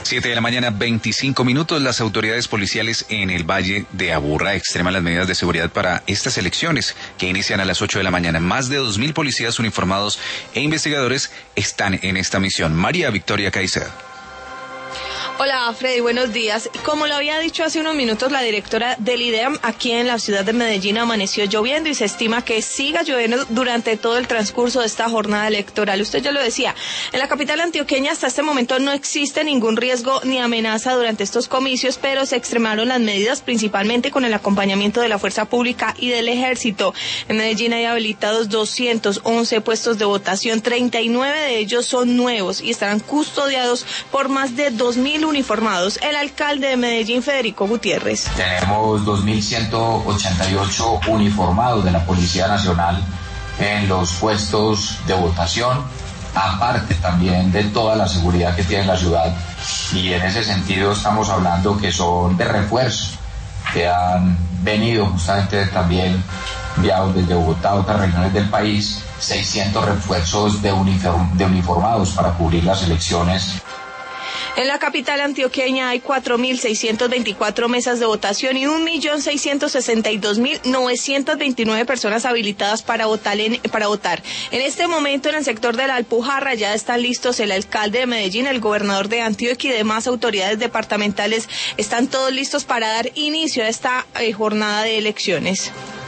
7 de la mañana, 25 minutos. Las autoridades policiales en el Valle de Aburrá extreman las medidas de seguridad para estas elecciones que inician a las 8 de la mañana. Más de 2.000 policías uniformados e investigadores están en esta misión. María Victoria Caicedo. Hola Freddy, buenos días. Como lo había dicho hace unos minutos la directora del IDEAM, aquí en la ciudad de Medellín amaneció lloviendo y se estima que siga lloviendo durante todo el transcurso de esta jornada electoral. Usted ya lo decía, en la capital antioqueña hasta este momento no existe ningún riesgo ni amenaza durante estos comicios, pero se extremaron las medidas principalmente con el acompañamiento de la fuerza pública y del ejército. En Medellín hay habilitados 211 puestos de votación, 39 de ellos son nuevos y estarán custodiados por más de 2.000 uniformados. El alcalde de Medellín, Federico Gutiérrez. Tenemos 2.188 uniformados de la Policía Nacional en los puestos de votación, aparte también de toda la seguridad que tiene la ciudad, y en ese sentido estamos hablando que son de refuerzo, que han venido justamente también enviados desde Bogotá a otras regiones del país, 600 refuerzos de uniformados para cubrir las elecciones. En la capital antioqueña hay 4.624 mesas de votación y 1.662.929 personas habilitadas para votar. En este momento, en el sector de la Alpujarra ya están listos el alcalde de Medellín, el gobernador de Antioquia y demás autoridades departamentales. Están todos listos para dar inicio a esta jornada de elecciones.